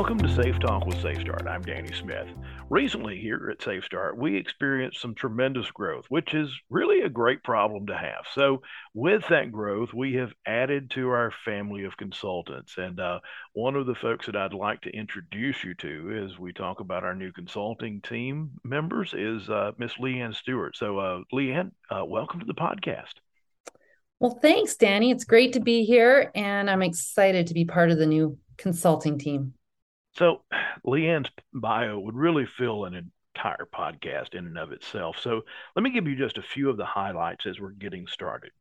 Welcome to Safe Talk with SafeStart. I'm Danny Smith. Recently, here at SafeStart, we experienced some tremendous growth, which is really a great problem to have. So, with that growth, we have added to our family of consultants. And one of the folks that I'd like to introduce you to as we talk about our new consulting team members is Miss Leanne Stewart. So, Leanne, welcome to the podcast. Well, thanks, Danny. It's great to be here, and I'm excited to be part of the new consulting team. So, Leanne's bio would really fill an entire podcast in and of itself. So, let me give you just a few of the highlights as we're getting started.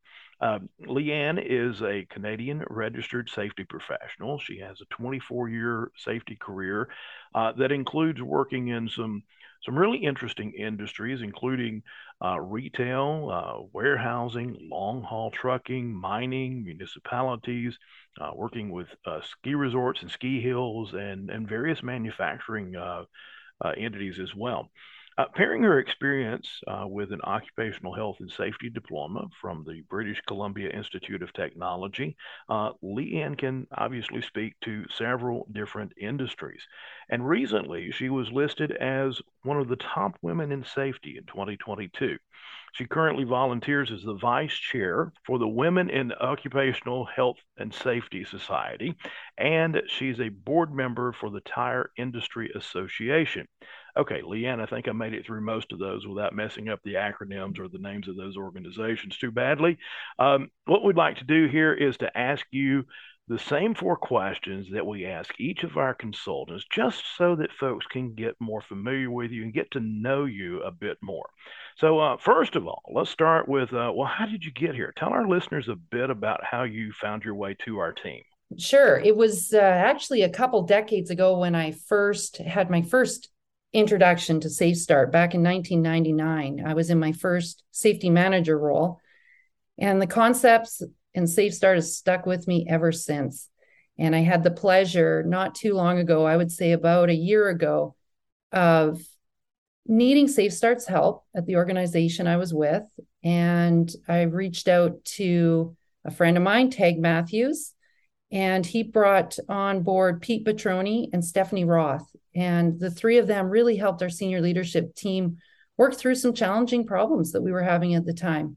Leanne is a Canadian registered safety professional. She has a 24-year safety career that includes working in some really interesting industries, including retail, warehousing, long haul trucking, mining, municipalities, working with ski resorts and ski hills, and various manufacturing entities as well. Pairing her experience with an occupational health and safety diploma from the British Columbia Institute of Technology, Leanne can obviously speak to several different industries. And recently, she was listed as one of the top women in safety in 2022. She currently volunteers as the vice chair for the Women in Occupational Health and Safety Society, and she's a board member for the Tire Industry Association. Okay, Leanne, I think I made it through most of those without messing up the acronyms or the names of those organizations too badly. What we'd like to do here is to ask you the same four questions that we ask each of our consultants, just so that folks can get more familiar with you and get to know you a bit more. So, first of all, let's start with well, how did you get here? Tell our listeners a bit about how you found your way to our team. Sure. It was actually a couple decades ago when I first had my first introduction to Safe Start back in 1999. I was in my first safety manager role, and the concepts in Safe Start has stuck with me ever since. And I had the pleasure not too long ago, I would say about a year ago, of needing Safe Start's help at the organization I was with. And I reached out to a friend of mine, Tag Matthews, and he brought on board Pete Petroni and Stephanie Roth. And the three of them really helped our senior leadership team work through some challenging problems that we were having at the time.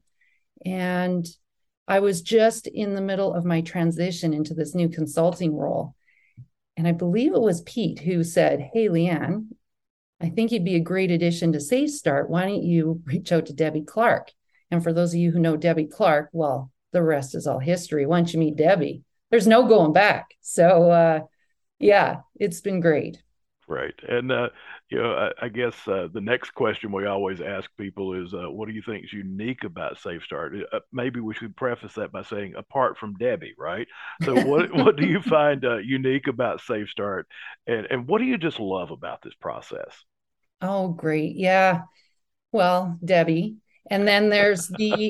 And I was just in the middle of my transition into this new consulting role. And I believe it was Pete who said, "Hey, Leanne, I think you'd be a great addition to Safe Start. Why don't you reach out to Debbie Clark?" And for those of you who know Debbie Clark, well, the rest is all history. Once you meet Debbie, there's no going back. So, yeah, it's been great. Right. And, I guess the next question we always ask people is, what do you think is unique about Safe Start? Maybe we should preface that by saying, apart from Debbie, right? So, what do you find unique about Safe Start, and what do you just love about this process? Oh, great. Yeah. Well, Debbie. And then there's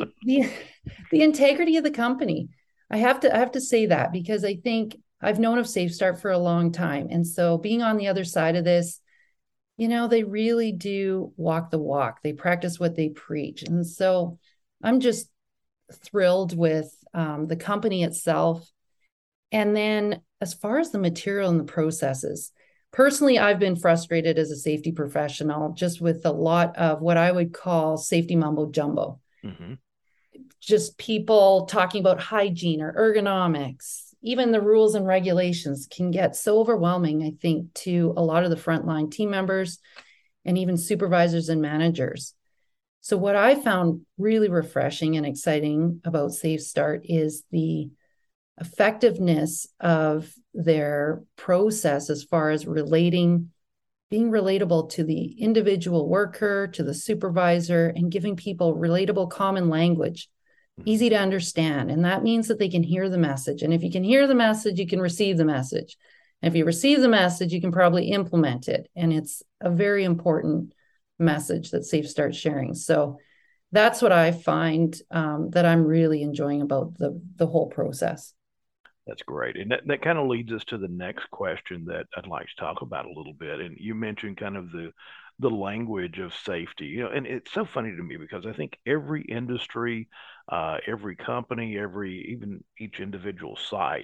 the integrity of the company. I have to say that because I think I've known of Safe Start for a long time. And so being on the other side of this, they really do walk the walk. They practice what they preach. And so I'm just thrilled with the company itself. And then as far as the material and the processes, personally, I've been frustrated as a safety professional just with a lot of what I would call safety mumbo jumbo. Hmm. Just people talking about hygiene or ergonomics, even the rules and regulations can get so overwhelming, I think, to a lot of the frontline team members and even supervisors and managers. So, what I found really refreshing and exciting about Safe Start is the effectiveness of their process as far as being relatable to the individual worker, to the supervisor, and giving people relatable common language, easy to understand. And that means that they can hear the message. And if you can hear the message, you can receive the message. And if you receive the message, you can probably implement it. And it's a very important message that Safe Start sharing. So that's what I find that I'm really enjoying about the whole process. That's great. And that kind of leads us to the next question that I'd like to talk about a little bit. And you mentioned kind of the language of safety, and it's so funny to me because I think every industry, every company, every even each individual site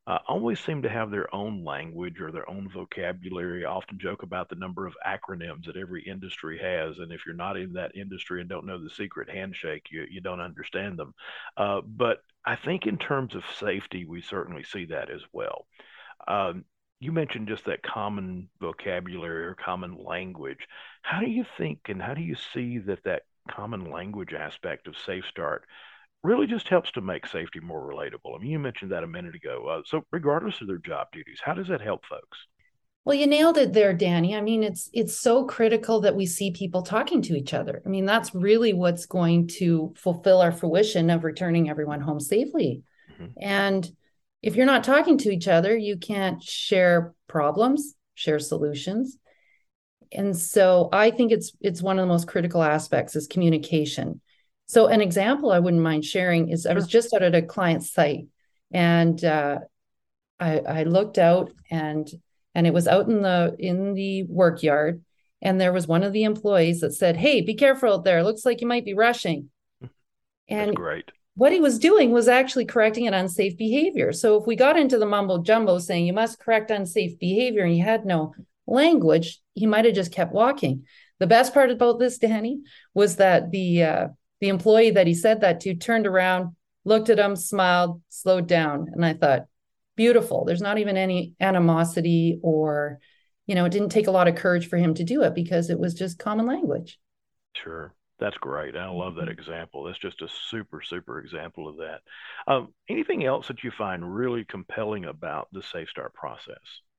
always seem to have their own language or their own vocabulary. I often joke about the number of acronyms that every industry has, and if you're not in that industry and don't know the secret handshake, you don't understand them. But I think in terms of safety, we certainly see that as well. You mentioned just that common vocabulary or common language. How do you think and how do you see that common language aspect of Safe Start really just helps to make safety more relatable? I mean, you mentioned that a minute ago. So, regardless of their job duties, how does that help folks? Well, you nailed it there, Danny. I mean, it's so critical that we see people talking to each other. I mean, that's really what's going to fulfill our fruition of returning everyone home safely. Mhm. And if you're not talking to each other, you can't share problems, share solutions. And so I think it's one of the most critical aspects is communication. So an example I wouldn't mind sharing is I was Sure. just out at a client site, and I looked out, and it was out in the work yard, and there was one of the employees that said, "Hey, be careful out there. Looks like you might be rushing." That's And great. what he was doing was actually correcting an unsafe behavior. So if we got into the mumbo jumbo saying you must correct unsafe behavior and he had no language, he might have just kept walking. The best part about this, Danny, was that the employee that he said that to turned around, looked at him, smiled, slowed down, and I thought, beautiful. There's not even any animosity or, it didn't take a lot of courage for him to do it because it was just common language. Sure. That's great. I love that example. That's just a super, super example of that. Anything else that you find really compelling about the Safe Start process?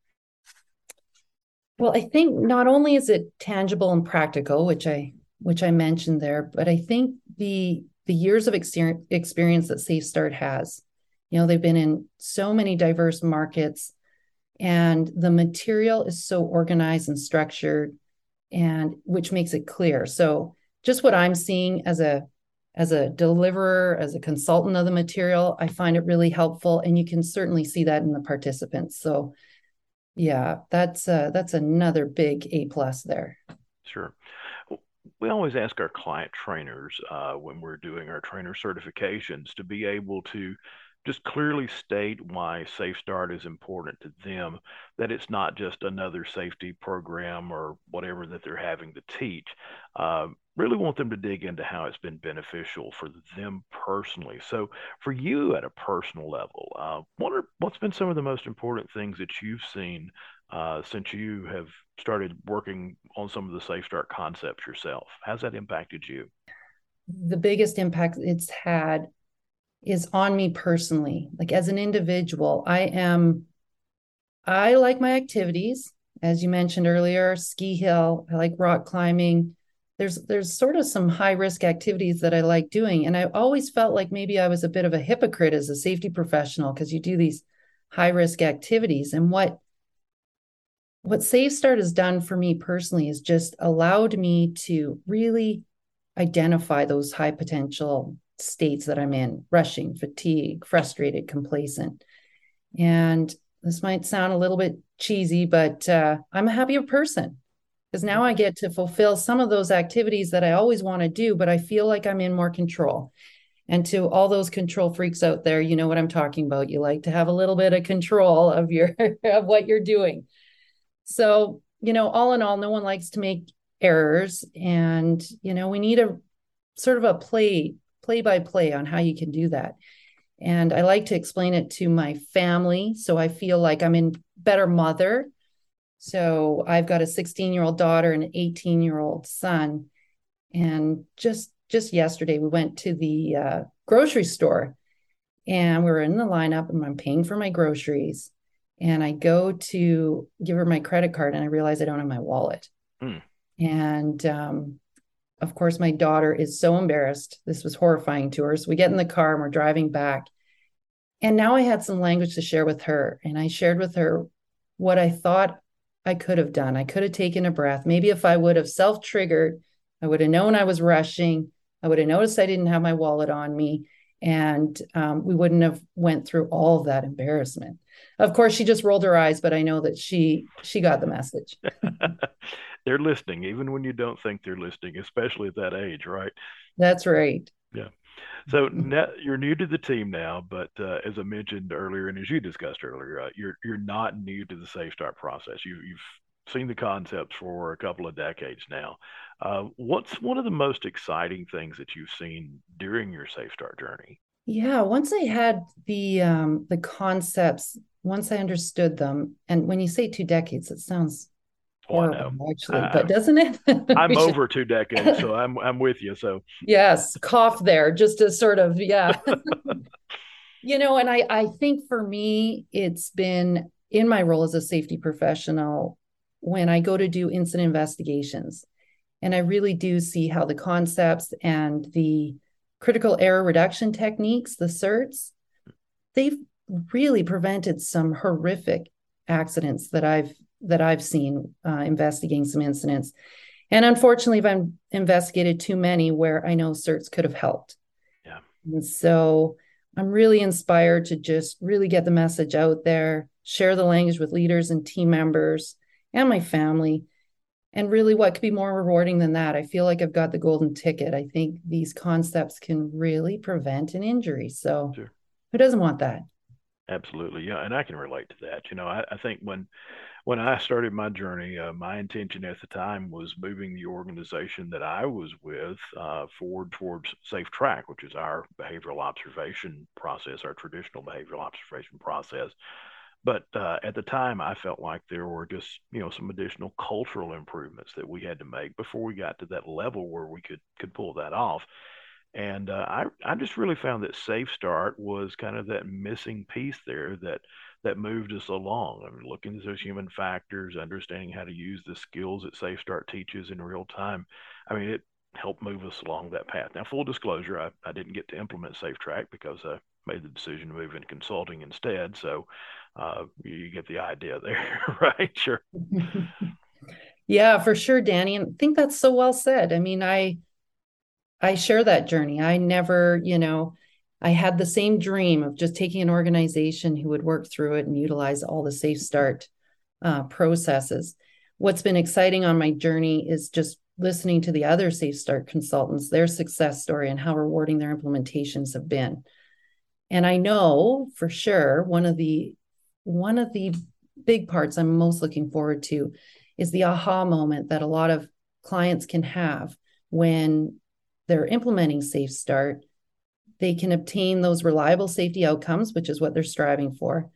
Well, I think not only is it tangible and practical, which I mentioned there, but I think the years of experience that Safe Start has, they've been in so many diverse markets, and the material is so organized and structured, and which makes it clear. So just what I'm seeing as a deliverer, as a consultant of the material, I find it really helpful, and you can certainly see that in the participants. So yeah, that's another big A plus there. Sure. We always ask our client trainers when we're doing our trainer certifications to be able to just clearly state why Safe Start is important to them, that it's not just another safety program or whatever that they're having to teach. Really want them to dig into how it's been beneficial for them personally. So, for you at a personal level, what's been some of the most important things that you've seen since you have started working on some of the Safe Start concepts yourself? How's that impacted you? The biggest impact it's had is on me personally. Like as an individual, I like my activities, as you mentioned earlier, ski hill, I like rock climbing. There's sort of some high risk activities that I like doing. And I always felt like maybe I was a bit of a hypocrite as a safety professional because you do these high risk activities. And what Safe Start has done for me personally is just allowed me to really identify those high potential states that I'm in: rushing, fatigue, frustrated, complacent. And this might sound a little bit cheesy, but I'm a happier person because now I get to fulfill some of those activities that I always want to do, but I feel like I'm in more control. And to all those control freaks out there, you know what I'm talking about. You like to have a little bit of control of your of what you're doing. So, all in all, no one likes to make errors. And, we need a sort of a play by play on how you can do that. And I like to explain it to my family. So I feel like I'm in better mother. So I've got a 16-year-old daughter and an 18-year-old son. And just yesterday, we went to the grocery store, and we were in the lineup, and I'm paying for my groceries. And I go to give her my credit card, and I realize I don't have my wallet. Hmm. And of course, my daughter is so embarrassed. This was horrifying to her. So we get in the car and we're driving back. And now I had some language to share with her. And I shared with her what I thought I could have done. I could have taken a breath. Maybe if I would have self triggered, I would have known I was rushing. I would have noticed I didn't have my wallet on me. And we wouldn't have went through all of that embarrassment. Of course, she just rolled her eyes, but I know that she got the message. They're listening, even when you don't think they're listening, especially at that age, right? That's right. Yeah. So you're new to the team now, but as I mentioned earlier, and as you discussed earlier, you're not new to the Safe Start process. You've seen the concepts for a couple of decades now. What's one of the most exciting things that you've seen during your Safe Start journey? Yeah, once I had the concepts, once I understood them, and when you say 2 decades, it sounds Oh, I know. horrible, actually, but doesn't it? I'm We should, over 2 decades, so I'm with you. So yes, cough there, just to sort of, yeah. And I think for me, it's been in my role as a safety professional when I go to do incident investigations, and I really do see how the concepts and the critical error reduction techniques, the CERTs, they've really prevented some horrific accidents that I've seen investigating some incidents. And unfortunately, I've investigated too many where I know CERTs could have helped. yeah, And so I'm really inspired to just really get the message out there, share the language with leaders and team members and my family. And really, what could be more rewarding than that? I feel like I've got the golden ticket. I think these concepts can really prevent an injury. So sure. who doesn't want that? Absolutely. Yeah. And I can relate to that. I think when I started my journey, my intention at the time was moving the organization that I was with forward towards Safe Track, which is our behavioral observation process, our traditional behavioral observation process. But at the time, I felt like there were just, some additional cultural improvements that we had to make before we got to that level where we could pull that off. And I just really found that Safe Start was kind of that missing piece there that moved us along. I mean, looking at those human factors, understanding how to use the skills that Safe Start teaches in real time. I mean, it helped move us along that path. Now, full disclosure, I didn't get to implement Safe Track because I made the decision to move into consulting instead. So you get the idea there, right? Sure. Yeah, for sure, Danny. And I think that's so well said. I mean, I share that journey. I never, I had the same dream of just taking an organization who would work through it and utilize all the Safe Start processes. What's been exciting on my journey is just listening to the other Safe Start consultants, their success story and how rewarding their implementations have been. And I know for sure one of the big parts I'm most looking forward to is the aha moment that a lot of clients can have when they're implementing Safe Start. They can obtain those reliable safety outcomes, which is what they're striving for.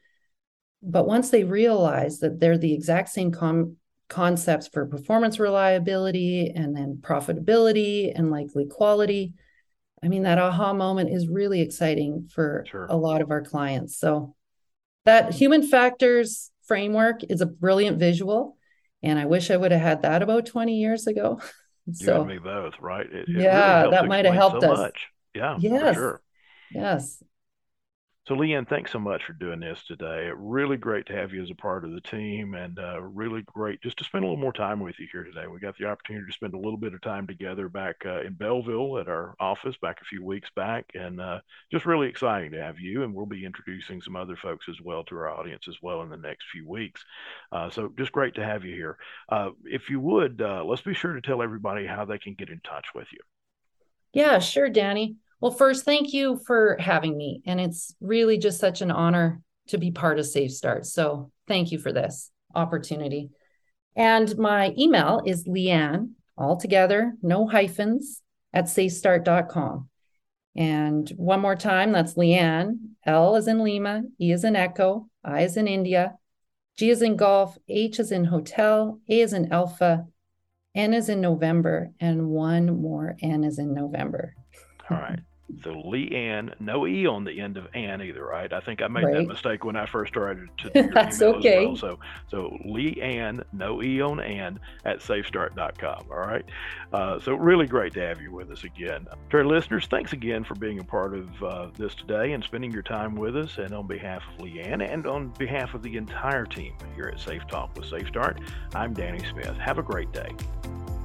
But once they realize that they're the exact same concepts for performance reliability and then profitability and likely quality, I mean, that aha moment is really exciting for Sure. a lot of our clients. So that human factors framework is a brilliant visual. And I wish I would have had that about 20 years ago. You and So me both, right? It really yeah, helps that might have explain so helped us. much. Yeah, for Yes. sure. Yes. So, Leanne, thanks so much for doing this today. Really great to have you as a part of the team, and really great just to spend a little more time with you here today. We got the opportunity to spend a little bit of time together back in Belleville at our office back a few weeks back, and just really exciting to have you. And we'll be introducing some other folks as well to our audience as well in the next few weeks. So, just great to have you here. If you would, let's be sure to tell everybody how they can get in touch with you. Yeah, sure, Danny. Well, first, thank you for having me. And it's really just such an honor to be part of Safe Start. So thank you for this opportunity. And my email is Leanne, all together, no hyphens, at safestart.com. And one more time, that's Leanne, L as in Lima, E as in Echo, I as in India, G as in Golf, H as in Hotel, A as in Alpha, N as in November, and one more N as in November. All right. So Leanne, no E on the end of Ann either, right? I think I made that Right. mistake when I first started to do your That's email okay. as well. So Leanne, no E on Ann at safestart.com. All right. So really great to have you with us again. To our listeners, thanks again for being a part of this today and spending your time with us. And on behalf of Leanne and on behalf of the entire team here at Safe Talk with Safe Start, I'm Danny Smith. Have a great day.